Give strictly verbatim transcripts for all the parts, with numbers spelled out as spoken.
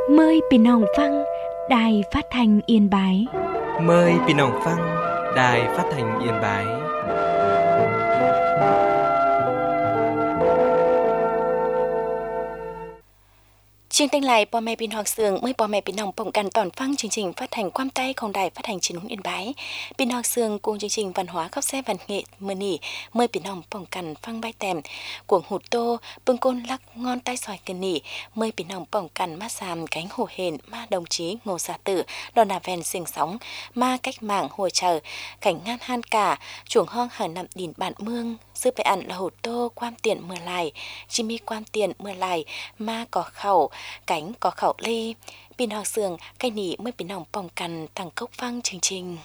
Mờiพี่น้องฟัง Đài Phát thanh Yên Bái. Mời พี่น้องฟัง Đài Phát thanh Yên Bái. Chương trình lạiพ่อแม่พี่น้องเสืองเมื่อพ่อแม่พี่น้องพบกันตอนฟังchương trình phát hànhความใต้ของđài phát hành chín Yên Bái พี่น้องเสืองcùng chương trình văn hóa khắp xe văn nghệมื้อนี้เมื่อพี่น้องพบกันฟังใบแต้มกวงหูโตปึงก้นลักงอนใต้ซอยกันนี่เมื่อพี่น้องพบกันมาสามcánh hồ hển ma đồng chí Ngô Gia Tử đòn đà ven sinh sóng ma cách mạng hồi chờ cảnh ngăn han cả chuồng hong hàng nằm đìn bản mương sưไปอันละหูโตความเตียนเมื่อไหร่จิมีความเตียนเมื่อไหร่มาก่อเข่าcảnh có khẩu ly pin học sườn cây nỉ mới pin hỏng bỏng cằn thằng cốc văng trình trình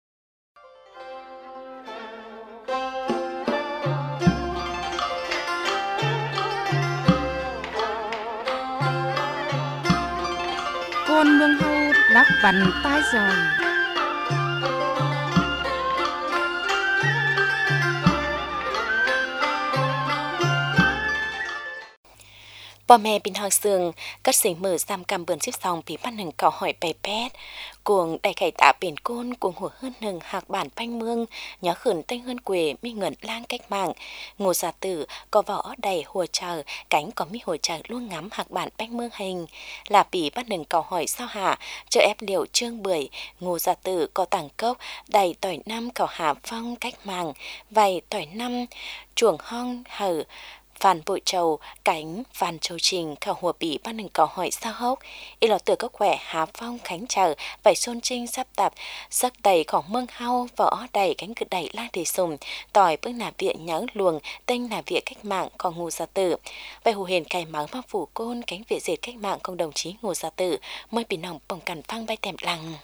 con mương hâu lắc bắn tai rồi พ่อแม่เป็นหางเสืองกัดเสียงมือซ้ำกำเบิ่นสิบสองปีปั้นหนึ่งเก่าหอยไปแปดกวงได้ไข่ตาเป็นก้นกวงหัวเฮือนหนึ่งหักบ้านแป้งเมืองหยาขืนเต้งเฮือนเกวมีเงินล่างcách mạng Ngô Gia Tử có võ đầyหัวเชอcánh có miหัวเชอluôn ngắmหักบ้านแป้งเมืองhình làปีปั้นหนึ่งเก่าหอยsao hả chờ ép liều trương bưởi Ngô Gia Tử có tảng cốc đầy tỏi năm cào hạ phong cách mạng vầy tỏi năm chuồng hong hở Phan Bội Châu, cánh Phan Châu Trình, khảo hùa bỉ ban hừng cầu hỏi sao hốc. Ý lọ tử các khỏe há phong khánh chờ, vảy xôn trinh sắp tập, sắc đầyของmương hao, võ đầy cánh cực đầy la đề sùng, tỏi bước nà viện nhớ luồng, tên nà viện cách mạng còn Ngô Gia Tử. Vảy hù hền cài máu mang phủ côn, cánh viện diệt cách mạng công đồng chí Ngô Gia Tử, mới bị nòng bồng cằn phăng bay tèm lăng.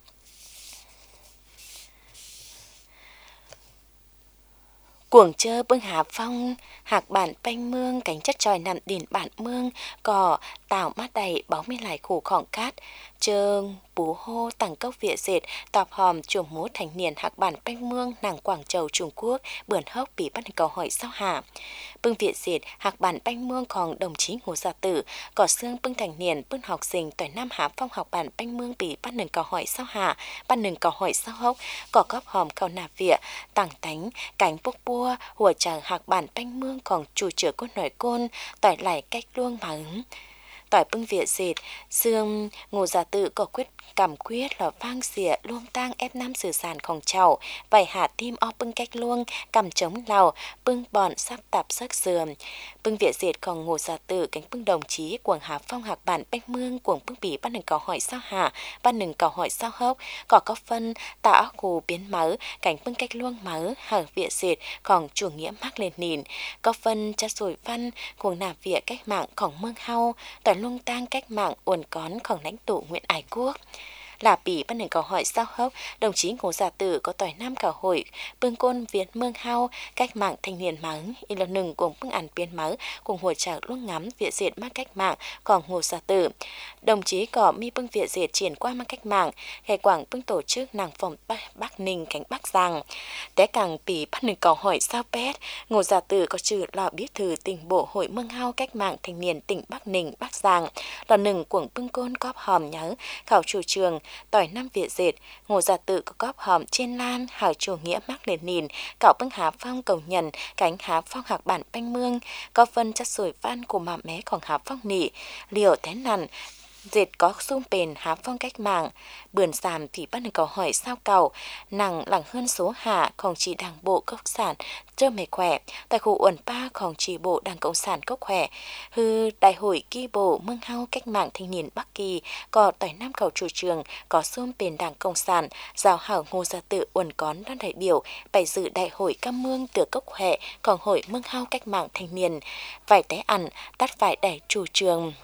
Cuồng chơ bưng hạ phong, hạc bản banh mương, cánh chất tròi nằm đìn bản mương, cỏ, tảo mát đầy, bóng mi lại khủ khỏng cát, trơn, bú hô, tặng cốc vịa dệt, tọp hòm, chuồng mố thành niên hạc bản banh mương, nàng Quảng Châu Trung Quốc, bươn hốc bị bắt cầu hỏi sao hạ. Bưng vịa dệt, hạc bản banh mương còn đồng chí Ngô Gia Tử, cỏ xương bưng thành niên, bưng học sinh, tỏi nam hạ phong học bản banh mương bị bắt nừng cầu hỏi sao hạ, bắt nừng cầu hỏi sao hốc, cỏ cóp hòm cầu nạp vịa, tặng tánh, cánh bốc bua, hùa chờ hạc bản banh mương còn chủ chữa cốt nổi côn, tỏi lại cách luông mà ứng. Tỏi bưng vịa dệt, xương Ngô Gia Tử có quyết cảm quyết là vang xỉa luông tang ép năm sử sảnของเจ้า vài hạ tim o bưng cách luông, cầm chống lào, bưng bọn sắp tạp sắc dườm. Bưng vịa dệt còn Ngô Gia Tử cánh bưng đồng chí quảng hạ phong hạc bản bách mương quảng bưng bỉ bắt nừng cầu hỏi sao hạ, bắt nừng cầu hỏi sao hốc, có có phân tạ hồ biến mớ, cánh bưng cách luông mớ, hạc vịa dệt còn chủ nghĩa mác lên nìn, có phân chất rồi văn, cuồng nạp vịa cách mạngของเมืองเฮา tỏi luông tang cách mạng uẩn cónของlãnh tụ Nguyễn Ái Quốc. Là bỉ bắt nền cầu hỏi sao hốc, đồng chí Ngô Gia Tử có tỏi nam cầu hội, bưng côn Việt mương hao, cách mạng thanh niên mắng, y là nừng cùng bưng ảnh biến máu, cùng hồi trợ luôn ngắm Việt diệt mắc cách mạng, còn Ngô Gia Tử. Đồng chí có mi bưng Việt diệt triển qua mắc cách mạng, ngày quảng bưng tổ chức nàng phòng Bắc Ninh cánh Bắc Giang. Té càng bỉ bắt nền cầu hỏi sao pét, Ngô Gia Tử có trừ lò bí thư tỉnh bộ hội mương hao cách mạng thanh niên tỉnh Bắc Ninh Bắc Giang, là nừng cuồng bưng côn cóp hòm nhớ, khảo chủ trường, tỏi năm vịa dệt, Ngô Gia Tử có cóp hòm trên lan, hảo chủ nghĩa mác lên nìn, cạo bưng há phong cầu nhận, cánh há phong hạc bản banh mương, có phân chất sủi văn của mà mé còn há phong nỉ, liều thế nằn, dệt có xung bền há phong cách mạng, bườn giảm thì bắt được câu hỏi sao cầu, nàng lẳng hơn số hạ, không chỉ đảng bộ cộng sản, trơ mề khỏe, tại khu uẩn ba không chỉ bộ đảng cộng sản cốc khỏe, hư đại hội kỳ bộ mương hao cách mạng thanh niên Bắc Kỳ, có tỏi nam cầu chủ trường, có xung bền đảng cộng sản, giáo hảo Ngô Gia Tử uẩn cón đoàn đại biểu, bày dự đại hội cam mương từ cốc khỏe, còn hội mương hao cách mạng thanh niên, vài té ăn, tắt vài đại chủ trường.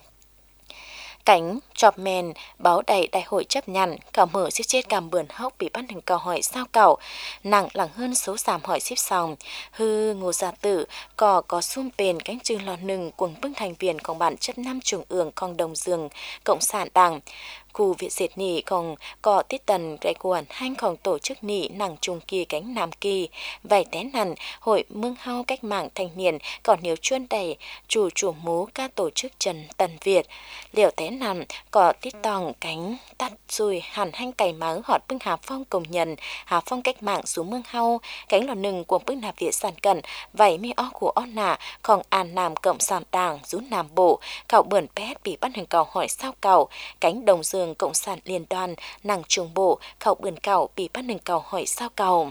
Cánh, chọp mèn, báo đầy đại hội chấp nhận, cào mở xếp chết cầm bườn hốc bị bắt hình cầu hỏi sao cầu, nặng lặng hơn số giảm hỏi xếp xong, hư Ngô Gia Tử, có có xung bền cánh trừ lò nừng cuồng bưng thành viênของbản chất năm trung ương con đồng dương, cộng sản đảng, Khu viện diệt nỉ còn có tiết tần cái quần hanh còn tổ chức nỉ nặng trung kỳ cánh Nam Kỳ. Vậy té nằn, hội mương hao cách mạng thanh niên còn nhiều chuyên đầy chủ chủ mú các tổ chức Trần Tần Việt. Liệu té nằn có tiết tòng cánh tắt rồi hẳn hanh cày máu họt bưng Hà Phong công nhận, Hà Phong cách mạng xuống mương hao, cánh lò nừng của bưng nạp Việt sản cận, vậy mi ó của ó nà, còn an nam cộng sản đảng rú Nam Bộ, cậu bươn pét bị bắt hình cầu hỏi sao cầu, cánh đồng dương cộng sản liên đoàn, nàng trung bộ, cậu bươn cầu bị bắt hình cầu hỏi sao cầu.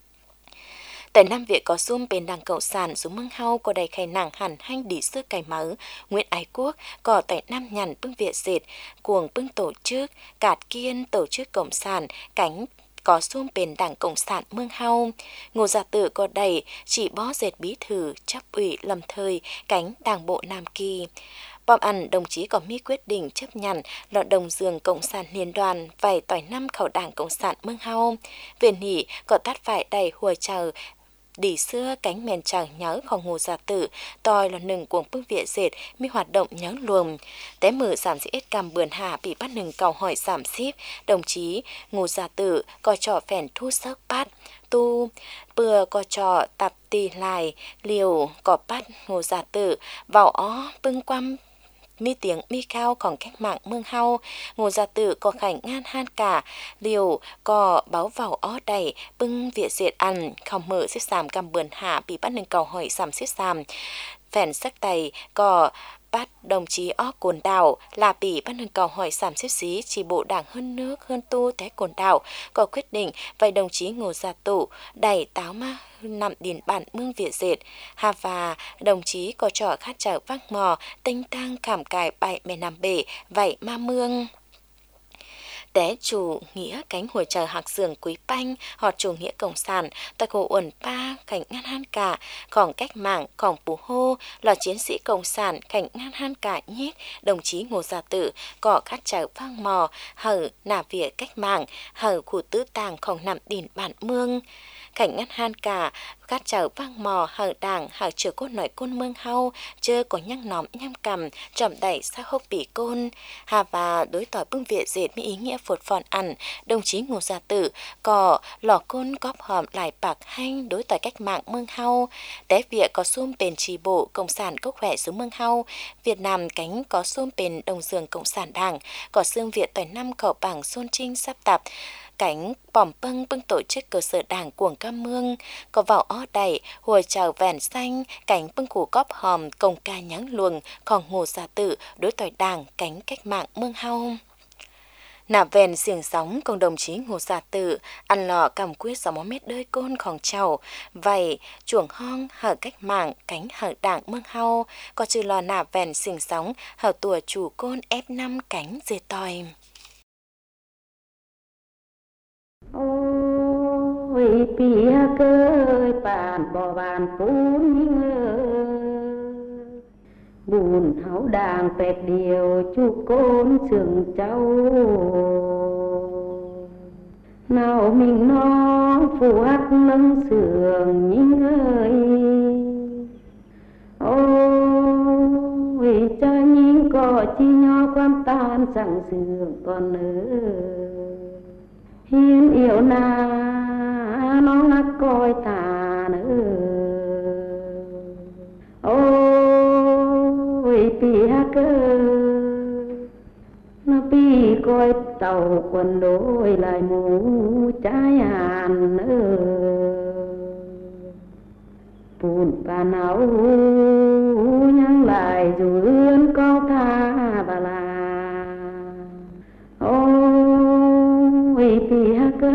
Tại Nam Việt có xung bên đảng Cộng sản xuống mương hao có đầy khai nàng hẳn hanh đi xưa cày máu, Nguyễn Ái Quốc có tại Nam Nhằn bưng Việt dệt, cuồng bưng tổ chức, Cạt Kiên tổ chức Cộng sản, cánh có xung bên đảng Cộng sản mương hao. Ngô Gia Tự có đầy chỉ bó dệt bí thư, chấp ủy lâm thời, cánh đảng bộ Nam Kỳ. Bom ăn đồng chí có mi quyết định chấp nhận lọ đồng dương Cộng sản liên đoàn vài tỏi năm khẩu đảng Cộng sản mương hao. Viện hỷ có tát phải đầy hùa chờ đi xưa cánh mền chẳng nhớของNgô Gia Tự, tòi là nừng cuồng bưng Việt dệt mi hoạt động nhớ luồng. Té mở giảm sĩ ít cầm bườn hạ bị bắt nừng cầu hỏi giảm xíp, đồng chí Ngô Gia Tự coi trò phèn thu sức bắt, tu, bừa coi trò tập tì lại, liều có bắt Ngô Gia Tự, vào ó bưng quăm mi tiếng mi caoของcách mạng mương hao. Ngô Gia Tự có khảnh ngan han cả, liều có báo vào ó đầy bưng Việt diệt ăn, không mở xếp xàm cầm bườn hạ bị bắt nâng cầu hỏi xàm xếp xàm. Phèn sắc tay có bắt đồng chí ó cồn đảo là bị bắt nâng cầu hỏi giảm xếp xí chỉ bộ đảng hơn nước hơn tu thế cồn đảo có quyết định vậy đồng chí Ngô Gia Tự đẩy táo ma nằm điền bản mương Việt dệt hà và đồng chí có trò khát trở vác mò tinh tăng cảm cải bại mẹ nằm bể vậy ma mương. Té chủ nghĩa cánh hồi chờ hạc dường quý banh, họ chủ nghĩa cộng sản, tại cổ uẩn pa, cảnh ngăn han cả, còn cách mạng, còn bù hô, là chiến sĩ cộng sản, cảnh ngăn han cả nhét, đồng chí Ngô Gia Tự, có khát trở vang mò, hở nà vỉa cách mạng, hở khu tứ tàng không nằm đìn bản mương. Cảnh ngăn han cả, khát trở vang mò, hở đảng, hở chứa cốt nội côn mương hau, chơ có nhăng nóm nhăm cầm, trầm đẩy xa hốc bỉ côn. Hà và đối tỏi bưng Việt dệtมีý nghĩa phột phòn ăn, đồng chí Ngô Gia Tự có lò côn cóp hòm lại bạc hanh đối tỏi cách mạng mương hau. Té Việt có xung bền trì bộ Cộng sản cốc khỏe xuống mương hau. Việt Nam cánh có xung bền đồng dường Cộng sản đảng, có xương Việt tỏi năm khẩu bảng xôn trinh sắp tập. Cánh bỏm bưng bưng tổ chức cơ sở đảng cuồng cam mương, có vào ó đầy, hồi chào vẹn xanh, cánh bưng củ cóp hòm, công ca nhắn luồng, còn Ngô Gia Tự, đối tỏi đảng, cánh cách mạng mương hau. Nà vẹn xiềng sóng cùng đồng chí Ngô Gia Tự, ăn lò cầm quyết sáu mét đơi cônของchào, vậy chuồng hong hở cách mạng, cánh hở đảng mương hau, có trừ lò nà vẹn xiềng sóng, hở tùa chủ côn ép năm cánh dê tòi. Ôi pia cơi bàn bò bàn phun buồn háo đàng pẹt điều chu côn trường châu nào mình nó phù hát nâng sườn nhinh ơi ôi cha nhinh có chi nho quan tan chẳng sườn còn nữa hiên yêu na nó ngắt coi tà nữa ôi pi ha cơ nó pi coi tàu quần đôi lại mũ trái hàn nữa bùn và nấu nhang lại dù ươn có tha và là ôi pi ha cơ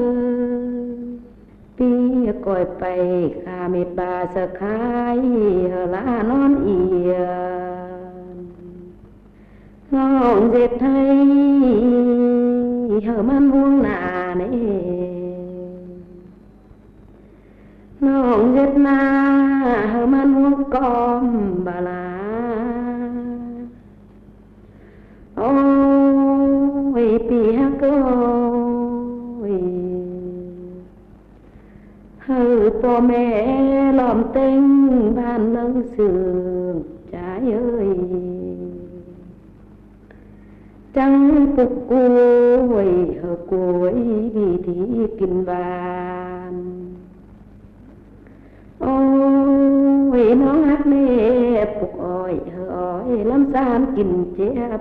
pi coi bay kha mệt bà sợ khai hờ lá non yên ngon dệt thay hờ man buông nà nè ngon dệt na hờ man buông con bà la ôi pi ha cơ hừ po mẹ lòm tinh ban lưng sườn trái ơi trăng phục cuối ở cuối vì thị kinh vàng ôi nó hát nè phục ỏi hờ ỏi lắm gian kinh chép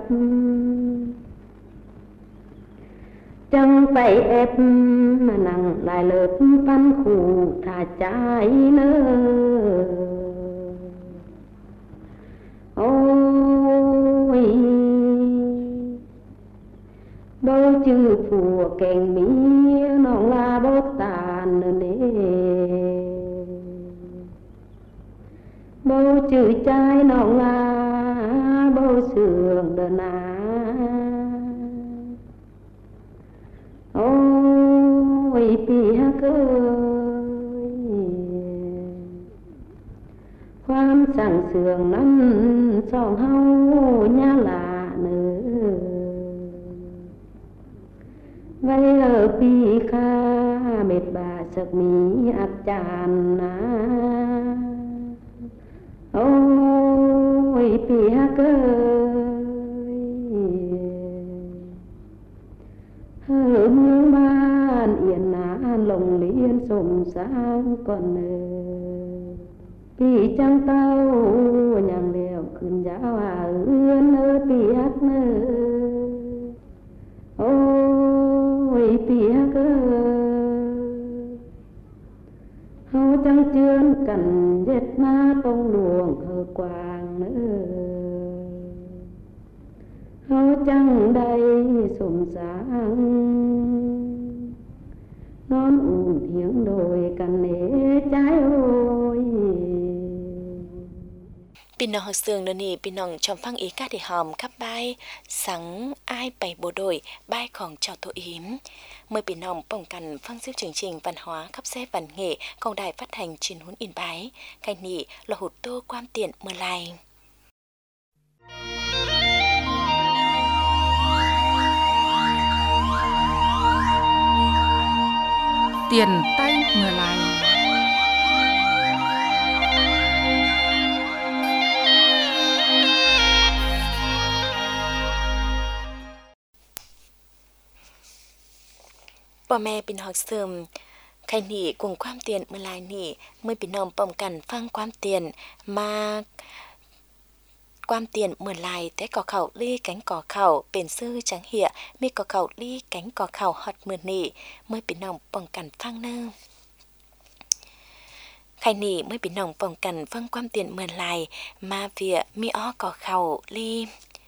chẳng phải ép mà nặng lại lớp văn khủ thả trái nơ ôi bao chữ phùa kèn mía nó là bó tàn nè bao chữ trái nó là bao sườn đờ nà ôi pi hát ơi khoan sẵn sườn năm song hau nhá là nữa vậy ở pi kha mệt bà sực mí áp chàn na ôi pi hát ơi hơ mương ban yên an lồng liên sùng sáng còn nơ pi trăng tao nhàng đèo khuyên giáo à ươn ơ pi hát nơ ôi pi hát ơi hao trăng chươn cần dệt ma tông luồng hơ quàng nữa hao trăng đây sùng sáng non ùn tiếng đồi cần nế trái ôi พี่น้องเสืองเดี๋ยวนี้พี่น้องชมฟังอีกาที่หอมครับบายสังอ้ายไปบ่โดยบายของเจ้าตัวอิมเมื่อพี่น้องป้องกันฟังซิ่วจริงๆปัญหาคับแซ่ปันเหของได้phát hànhชินหุนอินบายไก่นี่ละหุดโตความเตียนเมื่อไรเตียนใต้เมื่อไรพ่อแม่เป็นหอกเสริมใครหนีกลุ่มความเตียนเมื่อไรนี่เมื่อพี่น้องป้องกันฟังความเตียนมาความเตียนเมื่อไรแต่ก่อเข่าลี่แก๊งก่อเข่าเป็นซื่อจังเหี่ยมีก่อเข่าลี่แก๊งก่อเข่าฮอดมือนี่เมื่อพี่น้องป้องกันฟังเนิ่มใครหนีเมื่อพี่น้องป้องกันฟังความเตียนเมื่อไรมาเวียมีอ้อก่อเข่าลี่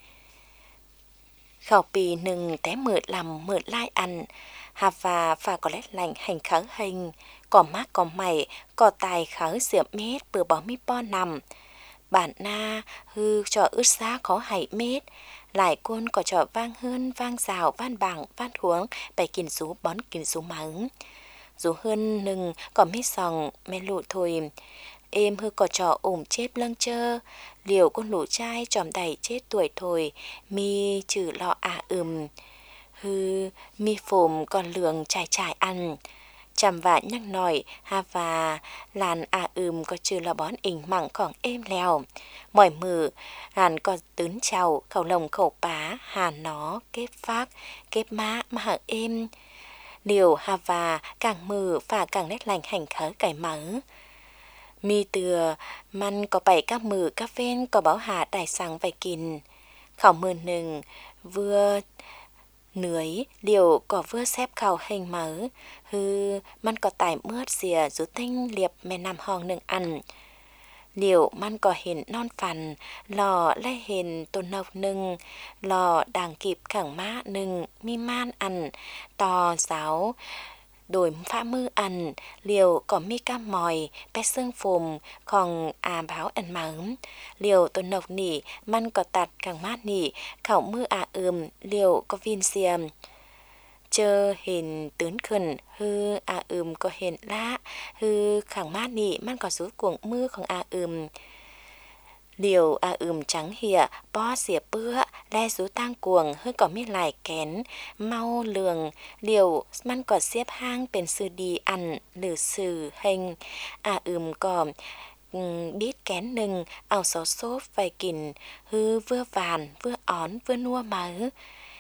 เข่าปีหนึ่งแต่หมื่นลำหมื่นไล่อันหาฟ้าฟ้าก็เล็ดแหล่งแห่งเขาแห่งก่อมากก่อใหม่ก่อตายเขาเสียบเม็ดเปื่อบ่มีป้อนนำบ้านหน้าฮือจออึดซาขอไห้เม็ดหลายคนก็จอว่างเฮือนว่างสาวบ้านบังบ้านหวงไปกินสูบอนกินสูหมังสูเฮือนหนึ่งก็ไม่ส่องไม่หลุดถอยเอ็มฮือก็จออุ่มเจ็บเรื่องเจอเหลียวคนหลูใจจอมใดเจ็ดtuổiถอยมีชื่อรออาอึมฮือมีโฟมก่อนเหลืองจ่ายจ่ายอันจำว่านักหน่อยฮาวาลานอาอึมก็ชื่อละบอนอิงหมั่งของเอ็มแล้วหม่อยมือหานก็ตื้นเจ้าเขาลงเขาป๋าหานหนอเก็บฟักเก็บม้ามาหาเอ็มเดียวฮาวากางมือฝ่ากางเล็ดแหล่งแห่งเขาไก่หมือมีเตือมันก็ไปกับมือกับเฟ้นก็เบาหาได้สั่งไปกินเขามือหนึ่งเวือเหนื่อยเดี๋ยวก็เวือแซบเข่าแห่งหมือฮือมันก็ตายเมื่อเสียจุดเต้งเรียบแม่น้ำห้องหนึ่งอันเดี๋ยวมันก็เห็นนอนฟันหล่อและเห็นตัวนกหนึ่งหล่อด่างกีบขังม้าหนึ่งมีม่านอันต่อเสาโดยฝ่ามืออันเลียวก็มีก้ามมอยไปซึ่งฟุมของอาเบาอันหมังเลียวตัวนกนี่มันก็ตัดขังม้านี่เข้ามืออาเอิมเลียวก็วินเสียมเจอเห็นตื่นขึ้นฮืออาอึมก็เห็นละฮือขังม้านี่มันก็สูดกวงมือของอาอึมเลียวอาอึมจังเหียป้อเสียเปื้อแลสูตั้งกวงเฮือก็มีหลายแกนเมาเลืองเลียวมันก็เสียบห้างเป็นสื่อดีอันหรือสื่อเฮงอาอึมก็บีดแกนหนึ่งเอาซอสโซฟไปกินฮือเวื่อหวานเวื่ออ่อนเวื่อนัวมือ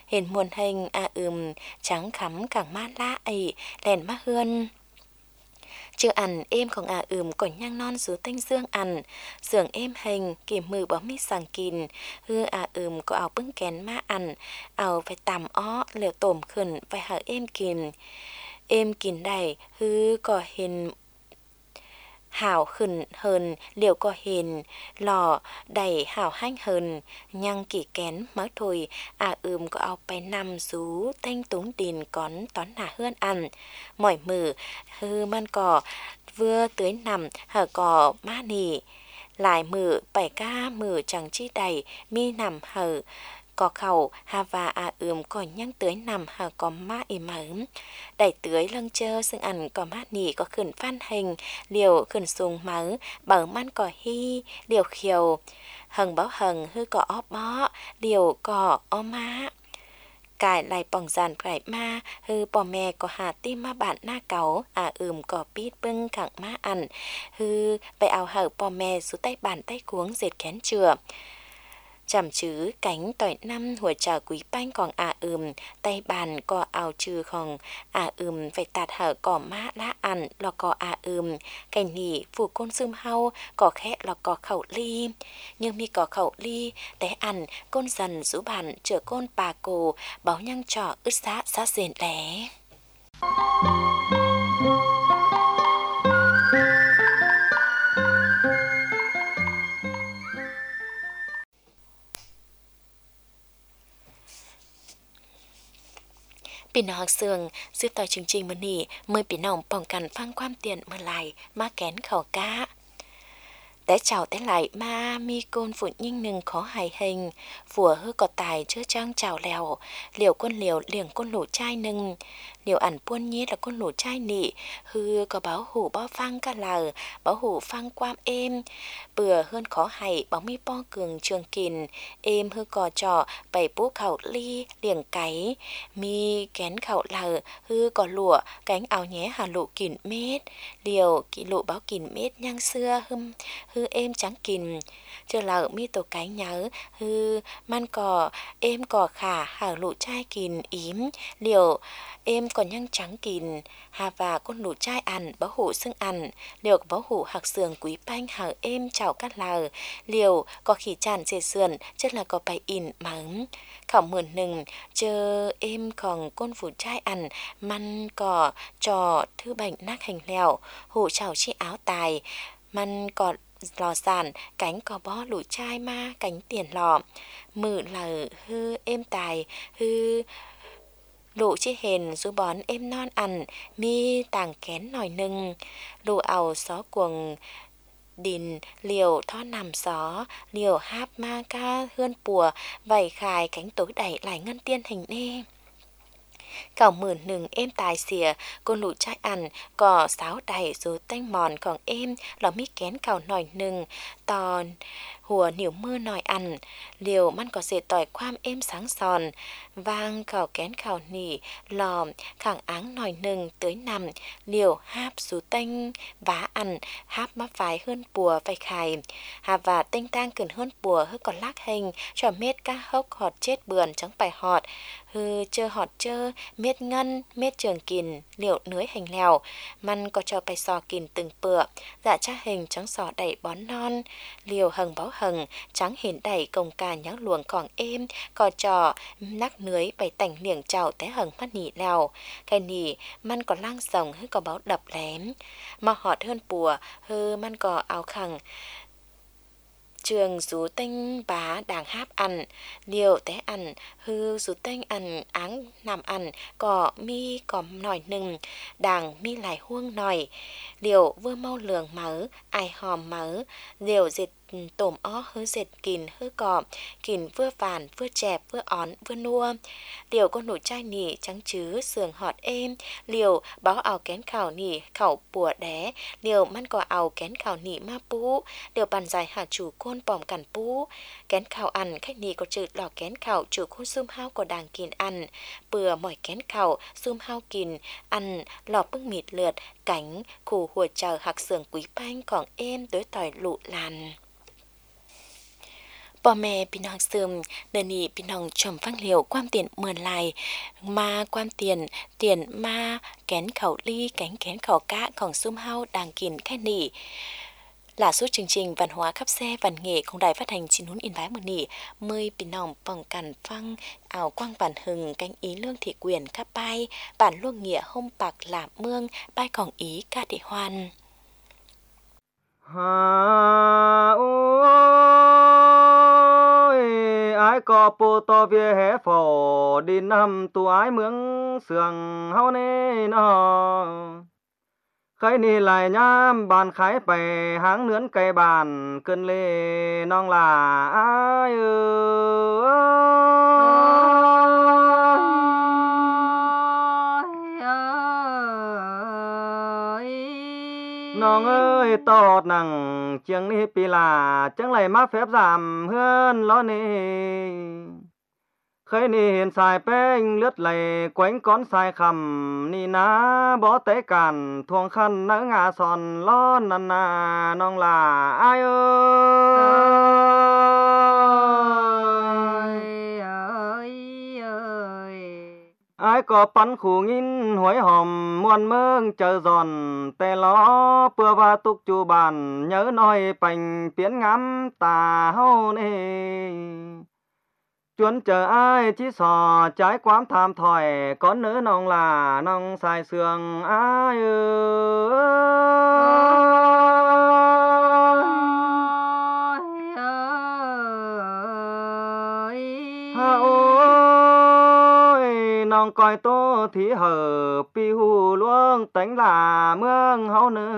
เห็นมวลเฮงอาอึมchẳng khắm càng mát lá ấy lèn má hươn chưa ăn êmของอาอึมก่อนย่างนอนสู่เต้งเสื่องอันเสื่องเอ็มเฮงกี่มือบ่มีสั่งกินฮืออาอึมก็เอาปึ้งแกนมาอันเอาไปตำอ้อเหลวต้มขึ้นไปหาเอ็มกินเอ็มกินได้ฮือก็เห็นห่าวขึ้นเฮินเหลียวก็เห็นหล่อได้ห่าวให้เฮินยังกี่แกนมักถุยอาอึมก็เอาไปนำสู่เต้งตุงดินก่อนตอนหน้าเฮือนอันหม่อยมือฮือมันก็เวื่อเตื้อยนำหาก่อมานี่หลายมือไปก้ามือจังชี้ใดมีนำเฮอก็เข้าฮาวาอาอึมก่อนยังเตื้อยนำหาก่อมาอีหมึมได้เตื้อยเลิงเจอซึ่งอันก่อมานี่ก็ขึ้นฟันเฮงเลียวขึ้นสูงเหมือเบิ่มันก่อฮีเลียวเขียวเฮงเบ้าเฮงฮือก่ออ้อบ้อเลียวก่ออ้อมากายไหลป่องจานไก่มาฮือป่อแม่ก็หาติ้มมาบาดหน้าเก่าอาอึมก็ปีดปึ้งขังมาอันฮือไปเอาเหอป่อแม่สู่ใต้บานใต้ขวงเสร็จแขนเชือจำชื่อแก๋งต่อยน้ำหัวจ่ากุยแป้งของอาอึมใต้บานก็เอาชื่อของอาอึมไปตัดเหอก่อมาละอันแล้วก็อาอึมไก่หนีฝูกก้นซึมเฮาก่อแค่แล้วก็เข่าลียังมีก่อเข่าลีแต่อันก้นสันสุบันเจือก้นปาโกเบายังจ่ออึดซะซะเสียนแหลปีน้องเสืองซื้อต่อยจริงๆมื้อนี้เมื่อปีน้องป้องกันฟังความเตียนเมื่อไหร่มาแกนเข่ากะแต่เจ้าแต่ไหลมามีโกนฝุ่นยิ่งหนึ่งขอหายเฮงฝัวเฮือก็ตายเชื่อจ้างเจ้าแล้วเหลียวก้นเหลียวเลี้ยงก้นหลูใจหนึ่งเหลียวอันป้วนยีดแล้วก้นหลูใจนี่ฮือก็เบาหูเบาฟังกันเลยเบาหูฟังความเอมเปื่อเฮือนขอให้เบามีป้อเกืองเชืองกินเอมฮือก่อจ่อไปปูเข่าลี่เลี้ยงไก่มีแกนเข่าเลยฮือก็หลัวแกงเอาแง่หาลูกกินเม็ดเหลียวกิลูเบากินเม็ดยังเสื้อหึมฮือเอ็มจังกินเจอเรามีตัวไก่เนื้อฮือมันก็เอ็มก็ขาหาลูกชายกินอิ่มเหลียวเอ็มก่อนยังจังกินหาว่าก้นลูกชายอันบ่หูซึ่งอันเหลียวบ่หูหักเสืองกุยแป้งหาเอ็มเจ้ากันเราเหลียวก็ขี่จานเสียเสื่อนเจ้าละก็ไปอินหมังเขาเหมือนหนึ่งเจอเอ็มของก้นฝูชายอันมันก็จอทื่อแบ่งนักแห่งแล้วหูเฉาชี้อ้าวตายมันก็ลอสานcảnh có bó lũ trai ma cảnh tiền lọ mự lờ hư êm tài hư lũ chỉ hền dù bón êm non ăn mi tàng kén nòi nưng lũ ảo xó quần đình liều tho nằm xó liều háp ma ca hươn pùa vầy khài cánh tối đẩy lại ngân tiên hình nê cậu mượnหนึ่งเอ็มตายเสียก้นหลูชายอันก่อสาวใดสูแต้งหมอนของเอ็มเรามีแกนเก่าหน่อยหนึ่งตอนหัวเหนียวมือหน่อยอันเหลียวมันก็เสียต่อยความเอ็มสังสอนวางเข่าแกนเข่าหนีหลอมขังอ้างหน่อยหนึ่งเตื้อยนำเหลียวฮาบสูแต้งว้าอันฮาบมาฝ่ายเฮือนปัวไปไข่หาว่าเต้งตั้งขึ้นเฮือนปัวเฮือก่อนลักเฮงชอเม็ดก้าฮกหอดเจ็ดเบือนจังไปหอดฮือเจอหอดเจอเม็ดเงินเม็ดเจิงกินเหลียวเนื้อแห่งแล้วมันก็จะไปซอกินตึงเปื่อdạ cha hình trắng sọ đầy bón non liều hằng báo hằng trắng hiện đầy công ca nháo luồng còn êm cò trò nắc nưới bày tảnh liệng chào té hằng mắt nhị lèo cái nỉมันก็ล่างส่งให้ก็เบาดับแหลมมาหอดเฮือนปัวเฮอมันก็เอาขังtrường sú tinh bá đàng háp ăn liều té ăn hư sú tinh ăn áng nằm ăn có mi có nòi nừng đàng mi lại huông nòi liều vừa mau lường mớ ai hòm mớ liều dệt tổm ó hư dệt kìn hư cọp kìn vừa vàn vừa chẹp vừa ón vừa nua liều con nụ chai nỉ trắng chứ sườn họt êm liều báo ảo kén khảo nỉ khảo bùa đé liềuมันก็เอาแกนข่าวหนีมาปูเดี๋ยวปันใจหาจูก้นปอมกันปูแกนข่าวอันแค่นี้ก็จืดหลอกแกนข่าวจูคุ้นซุ่มห้าวก็ดังกินอันเปื่อหมอยแกนข่าวซุ่มห้าวกินอันหลอกปึ้งมีดเลือดcảnhขู่หัวเจอหักเสื่องกุยแป้งของเอ็มด้วยต่อยหลุลันปบ่แม่พี่น้องซึมเดี๋ยวนี้พี่น้องชมฟังเหลียวความเตียนเมือนลายมาความเตียนเตียนมาแกนเขาลี่แกงแกนเขากะของซุ่มเฮาดังกินแค่นี้ล่าสุดจริงๆvăn hóa khắp xe văn nghệของđài phát hành chín hún yên bái mùa nỉ mờiพี่น้องป้องกันฟังอ่าวกว้างbản hừng cánh ý lương thị quyền khắp bay bản luông nghĩa hông bạc lạp mương bayของý ca thị hoàn hà ôi ai có bố to về hè phò đi nằm tu ái mương sườn hao nê nó khái ni lại nhám bàn khái bè háng nướn cây bàn cơn lê non là ai ơi non ơi tọt nằng chiêng ni pi là chẳng lại má phép giảm hơn lo nê khơi ni hiện xài beng lướt lầy quánh con xài khầm ni ná bó tế càn thuồng khăn nỡ ngà sòn lo năn nà non là ai ơi ơi ơi ai có bắn khủ nghìn hối hòm muôn mương chờ giòn tè ló bưa và tục chu bàn nhớ nói bành biến ngắm tà hâu nê chuốn chờ ai chỉ sò trái quám tham thỏi có nữ nong là nong xài sườn ai ơi ha ôi nong coi tô thì hở pi hu luông tánh là mương hậu nữ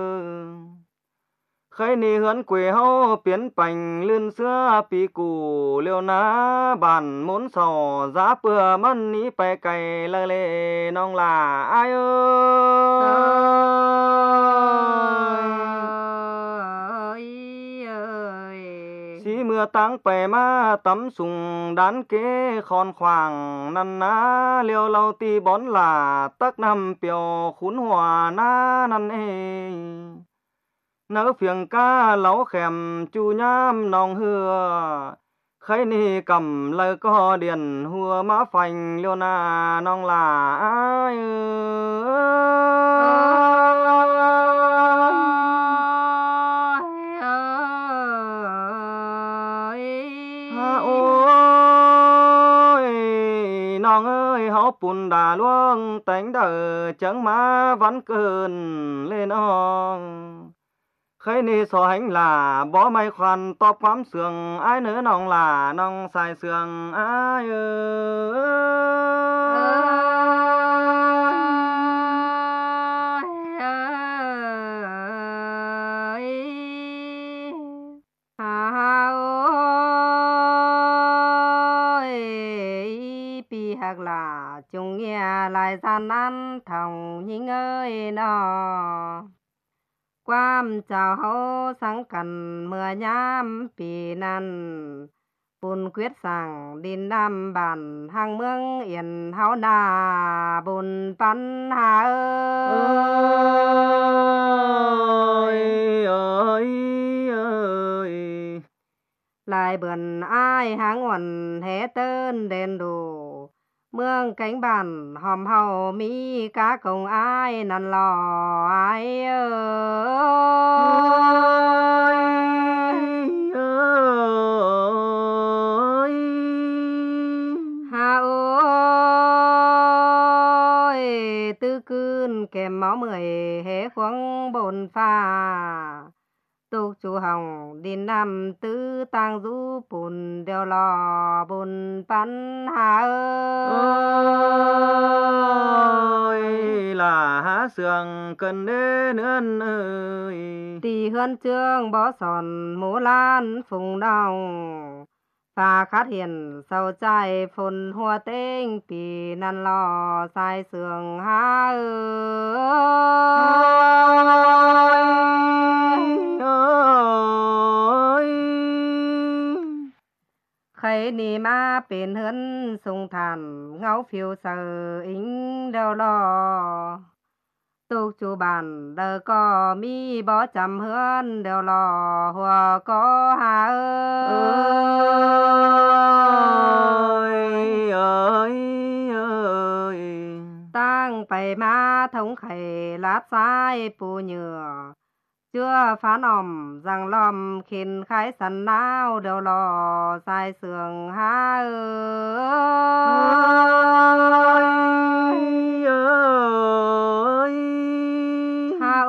khơi ni hướn quê hâu biến bành lươn xưa pi cù liêu ná bàn muốn sò giá bừa mân ní bè cày lơ lê nong là ai ơi ơi xí mưa táng bè ma tắm sùng đán kế khòn khoàng năn ná liêu lau ti bón là tắc năm piều khún hòa na năn ê nỡ phiền ca lấu khèm chu nhám nòng hưa khấy ni cầm lời co điền hùa má phành liêu na nong là ai ha ôi nong ơi hó bùn đà luông tánh đờ chẳng má vẫn cơn lên nong khơi ni so hành là bó may khoan to quắm sườn ai nữa nong là nong xài sườn ai ơi hạc là chung nghe lại gian nan thòng nhinh ơi nóความเจ้าเฮาสังกันเมื่อยามปีนั้นบุญเกวียดสั่งดินดำบ้านทางเมืองเอียนเฮานาบุญปันหาเอ้ยเอ้ยเอ้ยลายเบิ่นอ้ายหางอ่อนแหเติ้นเด่นดูเมืองแกงบ้านหอมเฮามีกะกงอ้ายนั่นหล่ออ้ายเอ้ยเอ้ยฮาโอ้ยตื้อคืนแก้มเมาเมื่อยเหขวงบนฟ้าตุกจูหองดินนำตื้อต่างรูปุ่นเดียวรอบนปัญหาเอ้ยล่ะหาเสืองเกินเด้เนื้อนเอ้ยตีเฮือนเจืองบ่สอนหมูล้านฝุงดองฟ้าคัดเห็นเศร้าใจฝนหัวเต้งปีนั่นรอสายเสืองหาเอ้ยใครนี่มาเป็นเฮือนทรงทานเงาผิวเสืออิงเดาลอตุกจูบันเดอก็มีบ่จำเฮือนเดาลอหัวก็หาเอ้ย ai bù nhựa chưa phán ỏm rằng lòm khiến khái sẵn nào đều lò sai sườn ha ơi ơi ha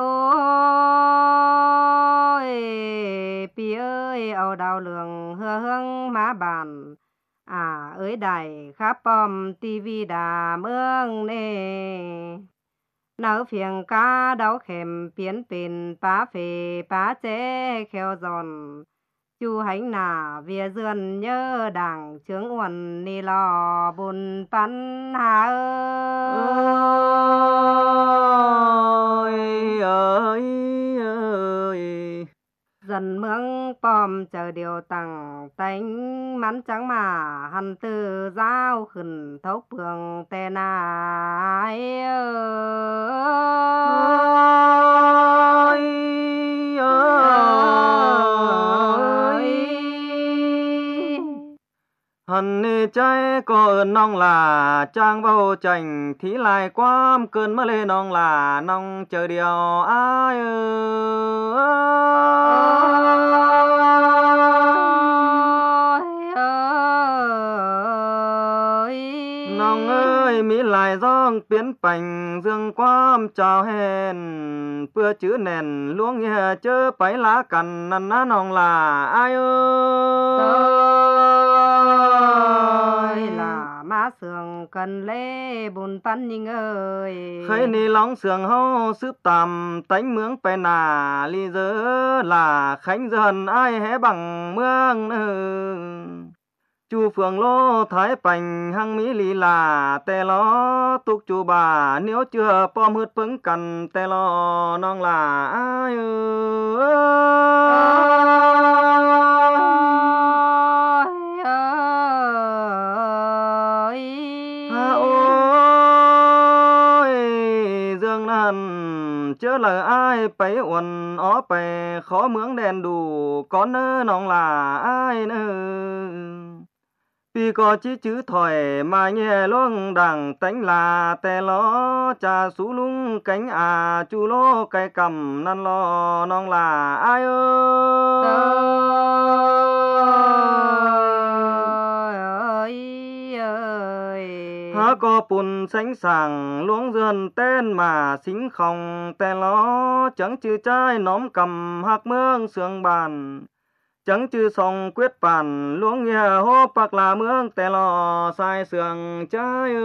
ơi pi ơi âu đào lượng hưa hương má bàn à ơi đài khắp bom tivi đà mương nè nấu phiền cá đau kèm biến pin bá phê bá chế kheo giòn chu hành nà vía dườn nhớ đảng trướng uẩn ni lò bùn pan hà ơi ơi ơi dần mương bom chờ điều tặng tánh mắn trắng mà hằn từ giao khẩn thấu bường tè nai ơi ơi hằn nê trái có ơn nong là trang bao chành thí lại quam cơn mơ lê nong là nong chờ điều ai ơi nong ơi mỹ lại giong biến bành dương quam chào hèn bữa chữ nền luống nghe chớ bấy lá cằn năn ná nong là ai ơi là má sườn cần lê bùn pan nhưng ơi khơi ni lóng sườn hô sướp tầm tánh mướng pe nà ly dơ là khánh dần ai hé bằng mương nữ chu phường lô thái bành hăng mỹ lì là tè lo tục chu bà nếu chưa pom hứt phứng cần tè lo nong là ai ơi ha ôi dương năn chớ lời ai bấy uẩn ó bè khó mướng đèn đủ có nơ nong là ai nơ vì có chí chữ thỏi mà nghe luông đằng tánh là tè lo trà sú lung cánh à chu lô cây cầm năn lo nong là ai ơi há có bùn sánh sàng luống dườn tên mà xính không tè lo chẳng chữ trai nóm cầm hạc mương sương bàn chẳng chư song quyết bản luống nghe hô bạc là mương tè lò sai sườn trái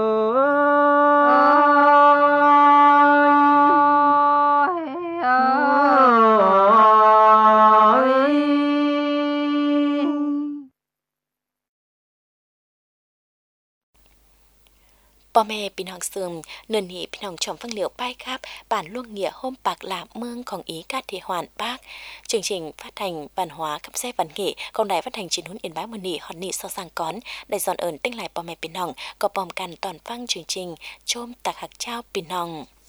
Bò mẹ bình hằng sườn nền nhị bình hằng trồng phân liệu bay khắp bản luông nghĩa hôm bạc là mươngของý cát thị hoàn bác chương trình phát hành văn hóa cấp xe văn nghệ công đài phát hành chín huấn yên bá môn nị hòn nị so sang cón đại dọn ơn tinh lại bò mẹ bình hằng có bòm cằn toàn vang chương trình chôm tạc hạc trao bình hằng